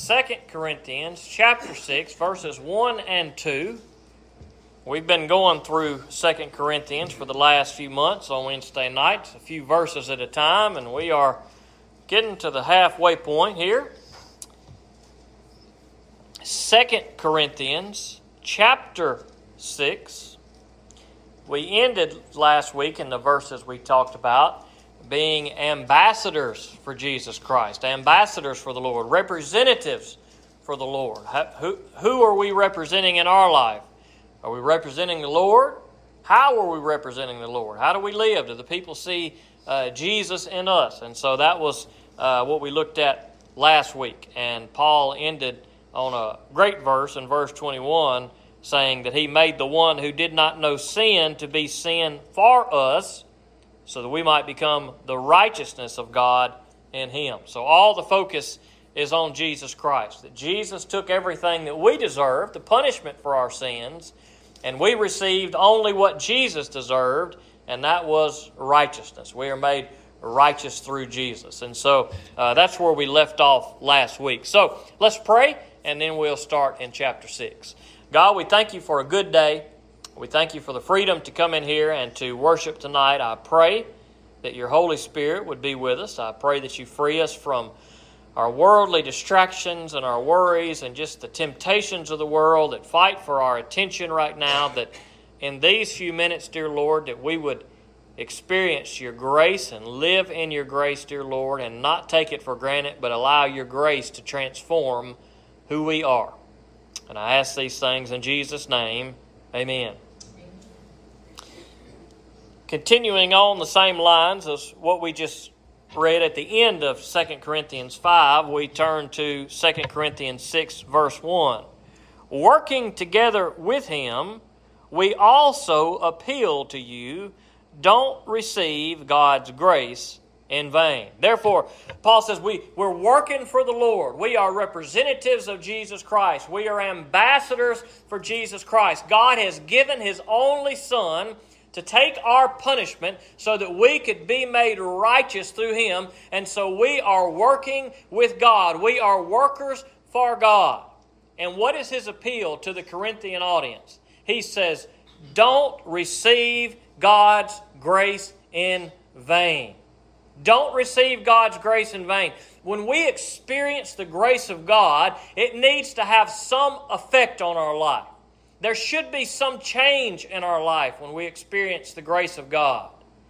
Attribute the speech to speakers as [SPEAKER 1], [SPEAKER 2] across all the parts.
[SPEAKER 1] 2 Corinthians chapter 6, verses 1 and 2. We've been going through 2 Corinthians for the last few months on Wednesday nights, a few verses at a time, and we are getting to the halfway point here. 2 Corinthians chapter 6. We ended last week in the verses we talked about being ambassadors for Jesus Christ, ambassadors for the Lord, representatives for the Lord. Who are we representing in our life? Are we representing the Lord? How are we representing the Lord? How do we live? Do the people see Jesus in us? And so that was what we looked at last week. And Paul ended on a great verse in verse 21, saying that he made the one who did not know sin to be sin for us, so that we might become the righteousness of God in Him. So all the focus is on Jesus Christ. That Jesus took everything that we deserved, the punishment for our sins, and we received only what Jesus deserved, and that was righteousness. We are made righteous through Jesus. And so that's where we left off last week. So let's pray, and then we'll start in chapter 6. God, we thank You for a good day. We thank You for the freedom to come in here and to worship tonight. I pray that Your Holy Spirit would be with us. I pray that You free us from our worldly distractions and our worries and just the temptations of the world that fight for our attention right now, that in these few minutes, dear Lord, that we would experience Your grace and live in Your grace, dear Lord, and not take it for granted, but allow Your grace to transform who we are. And I ask these things in Jesus' name. Amen. Continuing on the same lines as what we just read at the end of 2 Corinthians 5, we turn to 2 Corinthians 6, verse 1. Working together with Him, we also appeal to you, don't receive God's grace in vain. Therefore, Paul says we're working for the Lord. We are representatives of Jesus Christ. We are ambassadors for Jesus Christ. God has given His only Son to take our punishment so that we could be made righteous through Him. And so we are working with God. We are workers for God. And what is his appeal to the Corinthian audience? He says, don't receive God's grace in vain. Don't receive God's grace in vain. When we experience the grace of God, it needs to have some effect on our life. There should be some change in our life when we experience the grace of God.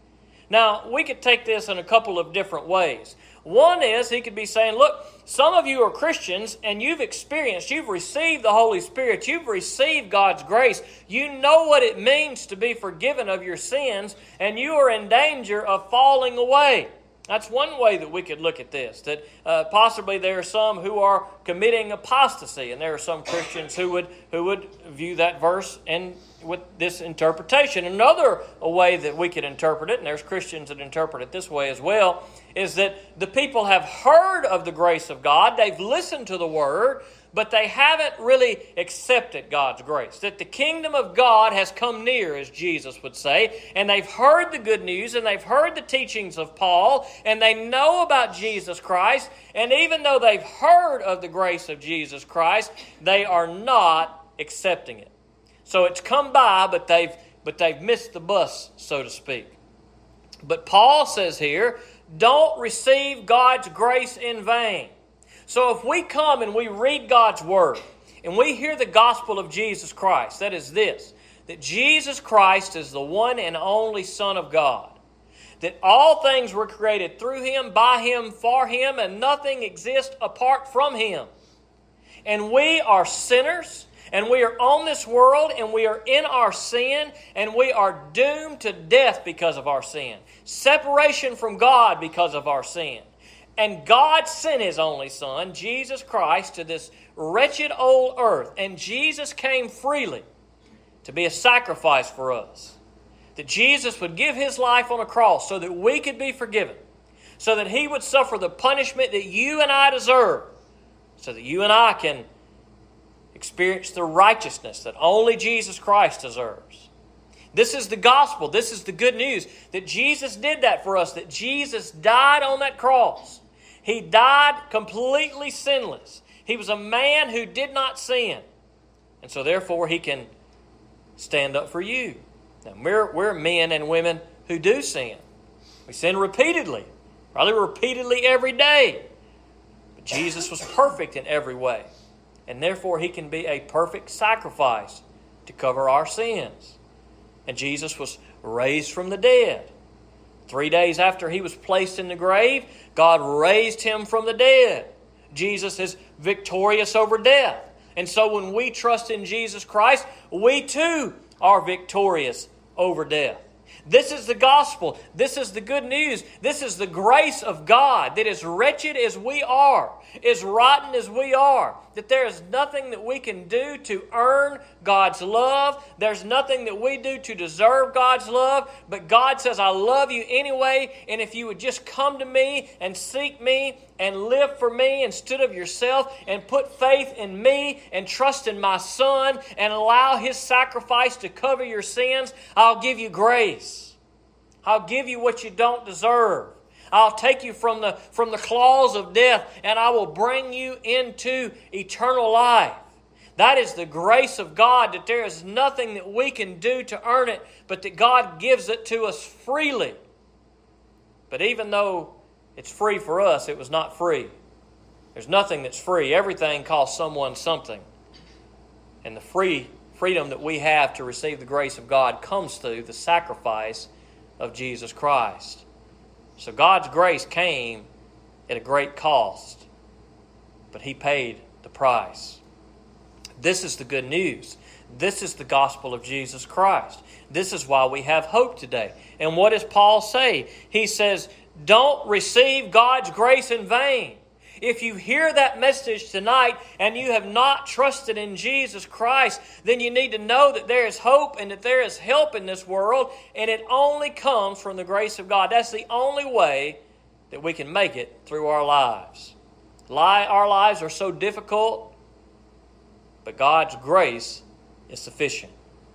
[SPEAKER 1] Now, we could take this in a couple of different ways. One is, he could be saying, look, some of you are Christians and you've received the Holy Spirit, you've received God's grace, you know what it means to be forgiven of your sins, and you are in danger of falling away. That's one way that we could look at this, that possibly there are some who are committing apostasy, and there are some Christians who would view that verse with this interpretation. Another way that we could interpret it, and there's Christians that interpret it this way as well, is that the people have heard of the grace of God, they've listened to the Word, but they haven't really accepted God's grace. That the kingdom of God has come near, as Jesus would say, and they've heard the good news, and they've heard the teachings of Paul, and they know about Jesus Christ, and even though they've heard of the grace of Jesus Christ, they are not accepting it. So it's come by, but they've missed the bus, so to speak. But Paul says here, don't receive God's grace in vain. So if we come and we read God's Word and we hear the gospel of Jesus Christ, that is this, that Jesus Christ is the one and only Son of God, that all things were created through Him, by Him, for Him, and nothing exists apart from Him. And we are sinners, and we are on this world, and we are in our sin, and we are doomed to death because of our sin. Separation from God because of our sin. And God sent His only Son, Jesus Christ, to this wretched old earth. And Jesus came freely to be a sacrifice for us. That Jesus would give His life on a cross so that we could be forgiven. So that He would suffer the punishment that you and I deserve. So that you and I can experience the righteousness that only Jesus Christ deserves. This is the gospel. This is the good news. That Jesus did that for us. That Jesus died on that cross. He died completely sinless. He was a man who did not sin. And so therefore He can stand up for you. Now, we're men and women who do sin. We sin repeatedly, probably repeatedly every day. But Jesus was perfect in every way. And therefore He can be a perfect sacrifice to cover our sins. And Jesus was raised from the dead. 3 days after He was placed in the grave, God raised Him from the dead. Jesus is victorious over death. And so when we trust in Jesus Christ, we too are victorious over death. This is the gospel. This is the good news. This is the grace of God, that as wretched as we are, as rotten as we are, that there is nothing that we can do to earn God's love. There's nothing that we do to deserve God's love. But God says, I love you anyway. And if you would just come to me and seek me and live for me instead of yourself and put faith in me and trust in my Son and allow His sacrifice to cover your sins, I'll give you grace. I'll give you what you don't deserve. I'll take you from the claws of death, and I will bring you into eternal life. That is the grace of God, that there is nothing that we can do to earn it, but that God gives it to us freely. But even though it's free for us, it was not free. There's nothing that's free. Everything costs someone something. And the freedom that we have to receive the grace of God comes through the sacrifice of Jesus Christ. So God's grace came at a great cost, but He paid the price. This is the good news. This is the gospel of Jesus Christ. This is why we have hope today. And what does Paul say? He says, don't receive God's grace in vain. If you hear that message tonight and you have not trusted in Jesus Christ, then you need to know that there is hope and that there is help in this world, and it only comes from the grace of God. That's the only way that we can make it through our lives. Our lives are so difficult, but God's grace is sufficient.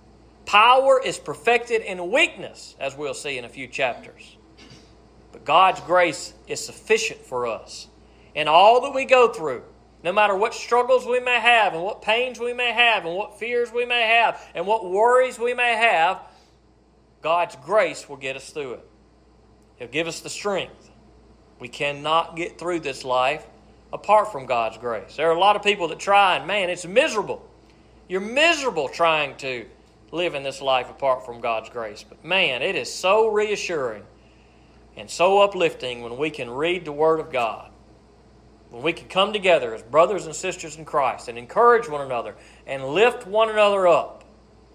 [SPEAKER 1] Power is perfected in weakness, as we'll see in a few chapters. But God's grace is sufficient for us. And all that we go through, no matter what struggles we may have and what pains we may have and what fears we may have and what worries we may have, God's grace will get us through it. He'll give us the strength. We cannot get through this life apart from God's grace. There are a lot of people that try, and man, it's miserable. You're miserable trying to live in this life apart from God's grace. But man, it is so reassuring and so uplifting when we can read the Word of God. When we can come together as brothers and sisters in Christ and encourage one another and lift one another up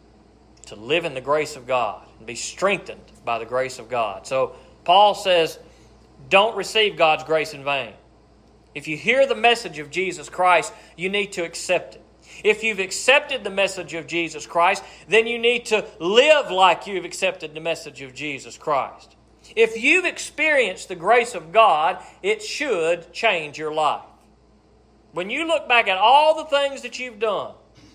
[SPEAKER 1] to live in the grace of God and be strengthened by the grace of God. So Paul says, don't receive God's grace in vain. If you hear the message of Jesus Christ, you need to accept it. If you've accepted the message of Jesus Christ, then you need to live like you've accepted the message of Jesus Christ. If you've experienced the grace of God, it should change your life. When you look back at all the things that you've done,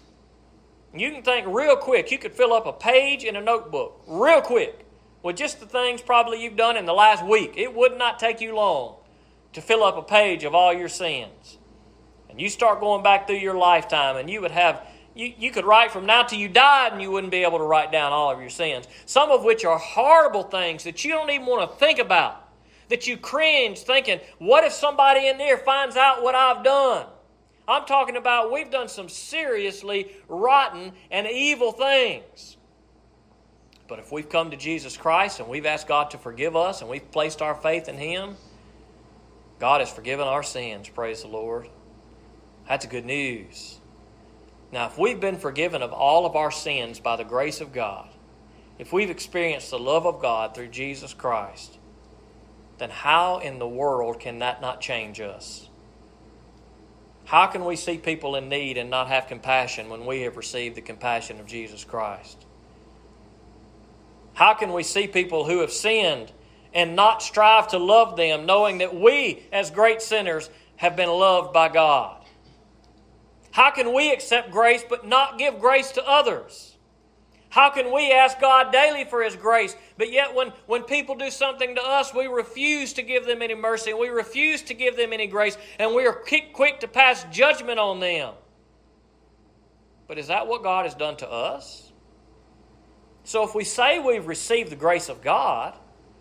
[SPEAKER 1] you can think real quick. You could fill up a page in a notebook real quick with just the things probably you've done in the last week. It would not take you long to fill up a page of all your sins. And you start going back through your lifetime, and you would have... You could write from now till you died and you wouldn't be able to write down all of your sins. Some of which are horrible things that you don't even want to think about. That you cringe thinking, what if somebody in there finds out what I've done? I'm talking about we've done some seriously rotten and evil things. But if we've come to Jesus Christ and we've asked God to forgive us and we've placed our faith in Him, God has forgiven our sins, praise the Lord. That's good news. Now, if we've been forgiven of all of our sins by the grace of God, if we've experienced the love of God through Jesus Christ, then how in the world can that not change us? How can we see people in need and not have compassion when we have received the compassion of Jesus Christ? How can we see people who have sinned and not strive to love them, knowing that we, as great sinners, have been loved by God? How can we accept grace but not give grace to others? How can we ask God daily for His grace, but yet when people do something to us, we refuse to give them any mercy, and we refuse to give them any grace, and we are quick to pass judgment on them? But is that what God has done to us? So if we say we've received the grace of God,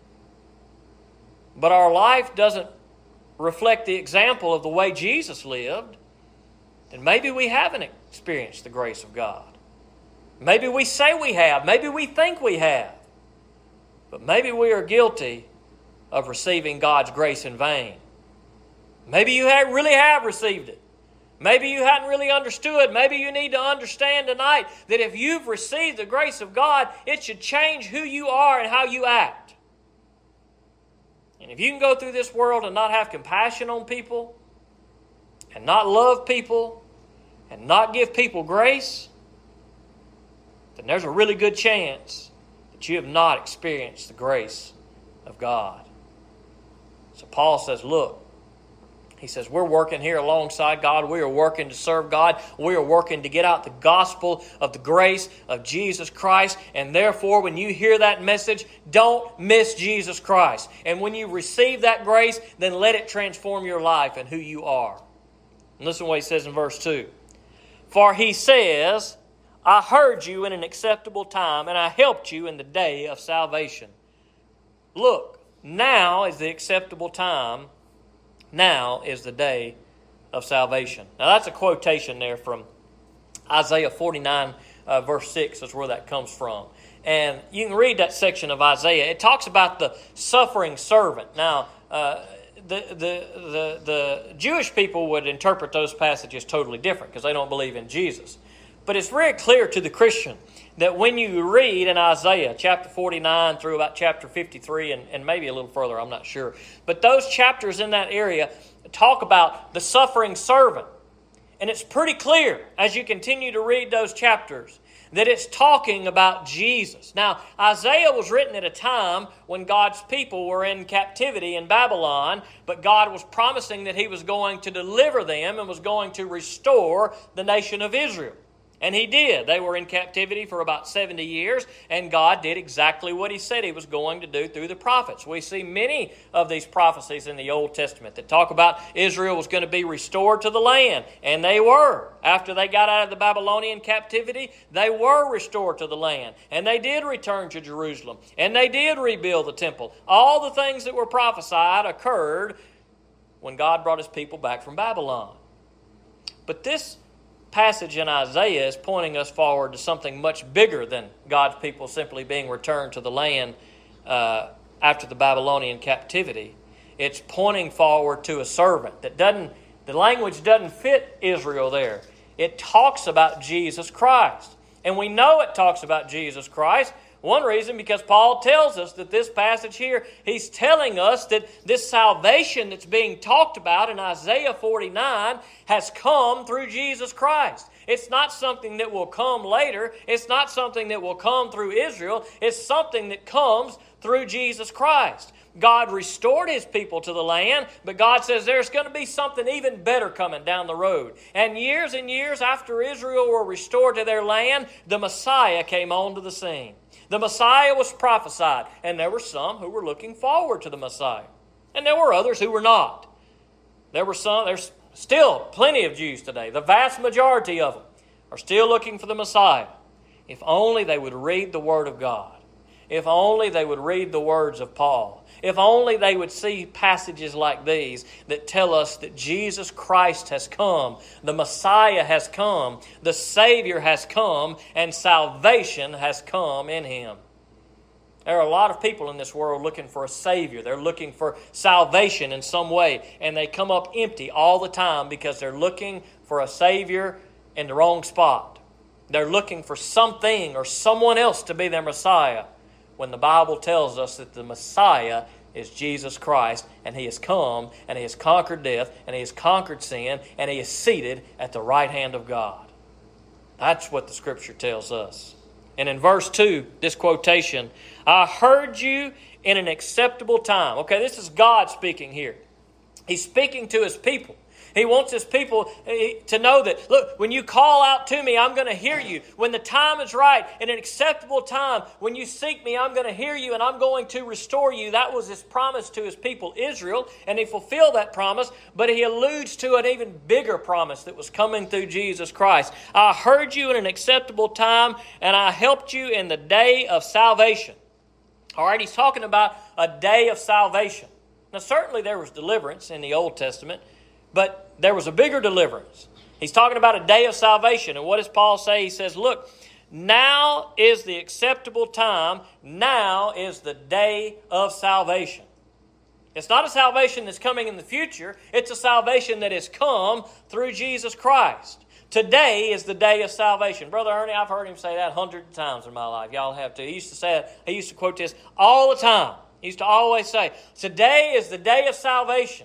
[SPEAKER 1] but our life doesn't reflect the example of the way Jesus lived, then maybe we haven't experienced the grace of God. Maybe we say we have. Maybe we think we have. But maybe we are guilty of receiving God's grace in vain. Maybe you really have received it. Maybe you hadn't really understood. Maybe you need to understand tonight that if you've received the grace of God, it should change who you are and how you act. And if you can go through this world and not have compassion on people, and not love people, and not give people grace, then there's a really good chance that you have not experienced the grace of God. So Paul says, look, he says, we're working here alongside God. We are working to serve God. We are working to get out the gospel of the grace of Jesus Christ. And therefore, when you hear that message, don't miss Jesus Christ. And when you receive that grace, then let it transform your life and who you are. And listen to what he says in verse 2. For he says, I heard you in an acceptable time, and I helped you in the day of salvation. Look, now is the acceptable time. Now is the day of salvation. Now that's a quotation there from Isaiah 49, verse 6 is where that comes from. And you can read that section of Isaiah. It talks about the suffering servant. Now, the Jewish people would interpret those passages totally different because they don't believe in Jesus. But it's very clear to the Christian that when you read in Isaiah chapter 49 through about chapter 53 and maybe a little further, I'm not sure. But those chapters in that area talk about the suffering servant. And it's pretty clear as you continue to read those chapters that it's talking about Jesus. Now, Isaiah was written at a time when God's people were in captivity in Babylon, but God was promising that He was going to deliver them and was going to restore the nation of Israel. And He did. They were in captivity for about 70 years, and God did exactly what He said He was going to do through the prophets. We see many of these prophecies in the Old Testament that talk about Israel was going to be restored to the land, and they were. After they got out of the Babylonian captivity, they were restored to the land, and they did return to Jerusalem, and they did rebuild the temple. All the things that were prophesied occurred when God brought His people back from Babylon. But this passage in Isaiah is pointing us forward to something much bigger than God's people simply being returned to the land after the Babylonian captivity. It's pointing forward to a servant that the language doesn't fit Israel there. It talks about Jesus Christ. And we know it talks about Jesus Christ. One reason, because Paul tells us that this passage here, he's telling us that this salvation that's being talked about in Isaiah 49 has come through Jesus Christ. It's not something that will come later. It's not something that will come through Israel. It's something that comes through Jesus Christ. God restored His people to the land, but God says there's going to be something even better coming down the road. And years after Israel were restored to their land, the Messiah came onto the scene. The Messiah was prophesied, and there were some who were looking forward to the Messiah. And there were others who were not. There's still plenty of Jews today. The vast majority of them are still looking for the Messiah. If only they would read the Word of God. If only they would read the words of Paul. If only they would see passages like these that tell us that Jesus Christ has come, the Messiah has come, the Savior has come, and salvation has come in Him. There are a lot of people in this world looking for a Savior. They're looking for salvation in some way, and they come up empty all the time because they're looking for a Savior in the wrong spot. They're looking for something or someone else to be their Messiah, when the Bible tells us that the Messiah is Jesus Christ, and He has come, and He has conquered death, and He has conquered sin, and He is seated at the right hand of God. That's what the Scripture tells us. And in verse 2, this quotation, I heard you in an acceptable time. Okay, this is God speaking here. He's speaking to His people. He wants His people to know that, look, when you call out to me, I'm going to hear you. When the time is right, in an acceptable time, when you seek me, I'm going to hear you and I'm going to restore you. That was His promise to His people Israel, and He fulfilled that promise, but He alludes to an even bigger promise that was coming through Jesus Christ. I heard you in an acceptable time, and I helped you in the day of salvation. All right, He's talking about a day of salvation. Now, certainly there was deliverance in the Old Testament, but there was a bigger deliverance. He's talking about a day of salvation. And what does Paul say? He says, look, now is the acceptable time. Now is the day of salvation. It's not a salvation that's coming in the future. It's a salvation that has come through Jesus Christ. Today is the day of salvation. Brother Ernie, I've heard him say that 100 times in my life. Y'all have too. He used to say it. He used to quote this all the time. He used to always say, today is the day of salvation.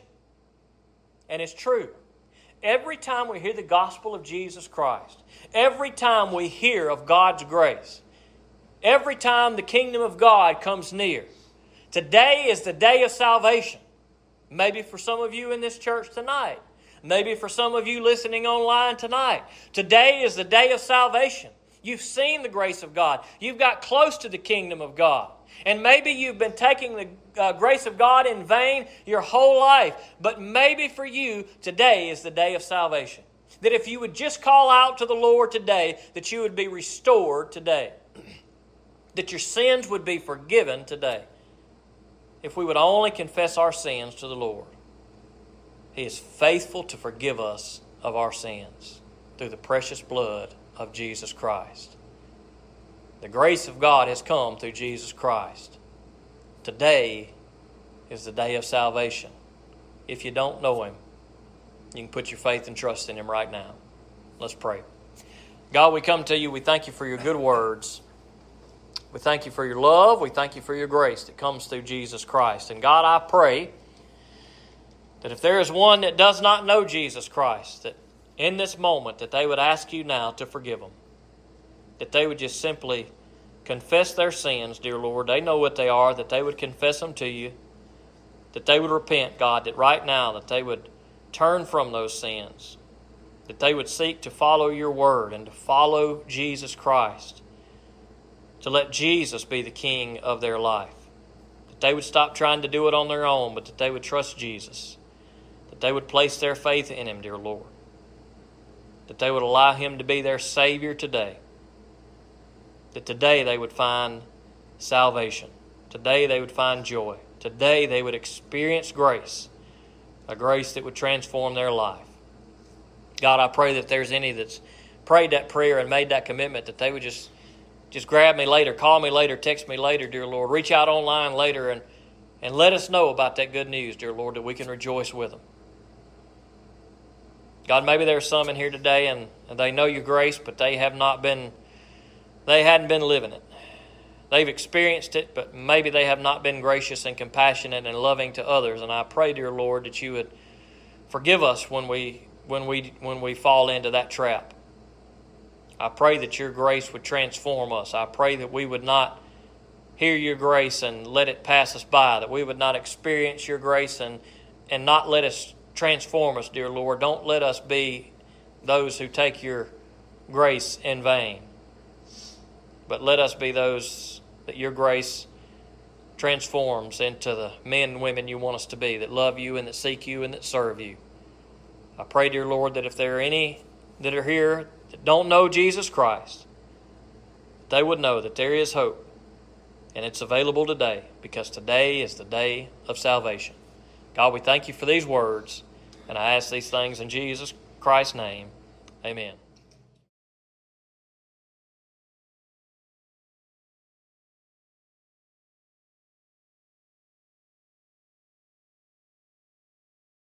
[SPEAKER 1] And it's true. Every time we hear the gospel of Jesus Christ, every time we hear of God's grace, every time the kingdom of God comes near, today is the day of salvation. Maybe for some of you in this church tonight. Maybe for some of you listening online tonight. Today is the day of salvation. You've seen the grace of God. You've got close to the kingdom of God. And maybe you've been taking the grace of God in vain your whole life. But maybe for you, today is the day of salvation. That if you would just call out to the Lord today, that you would be restored today. That your sins would be forgiven today. If we would only confess our sins to the Lord. He is faithful to forgive us of our sins through the precious blood of Jesus Christ. The grace of God has come through Jesus Christ. Today is the day of salvation. If you don't know Him, you can put your faith and trust in Him right now. Let's pray. God, we come to you. We thank you for your good words. We thank you for your love. We thank you for your grace that comes through Jesus Christ. And God, I pray that if there is one that does not know Jesus Christ, that in this moment that they would ask you now to forgive them. That they would just simply confess their sins, dear Lord. They know what they are, that they would confess them to you. That they would repent, God, that right now that they would turn from those sins. That they would seek to follow your word and to follow Jesus Christ. To let Jesus be the King of their life. That they would stop trying to do it on their own, but that they would trust Jesus. That they would place their faith in Him, dear Lord. That they would allow Him to be their Savior today. That today they would find salvation. Today they would find joy. Today they would experience grace. A grace that would transform their life. God, I pray that there's any that's prayed that prayer and made that commitment, that they would just grab me later, call me later, text me later, dear Lord. Reach out online later and let us know about that good news, dear Lord, that we can rejoice with them. God, maybe there's some in here today and they know your grace, but they hadn't been living it. They've experienced it, but maybe they have not been gracious and compassionate and loving to others. And I pray, dear Lord, that you would forgive us when we fall into that trap. I pray that your grace would transform us. I pray that we would not hear your grace and let it pass us by, that we would not experience your grace and not let us transform us, dear Lord. Don't let us be those who take your grace in vain. But let us be those that your grace transforms into the men and women you want us to be, that love you and that seek you and that serve you. I pray, dear Lord, that if there are any that are here that don't know Jesus Christ, they would know that there is hope. And it's available today, because today is the day of salvation. God, we thank you for these words, and I ask these things in Jesus Christ's name. Amen.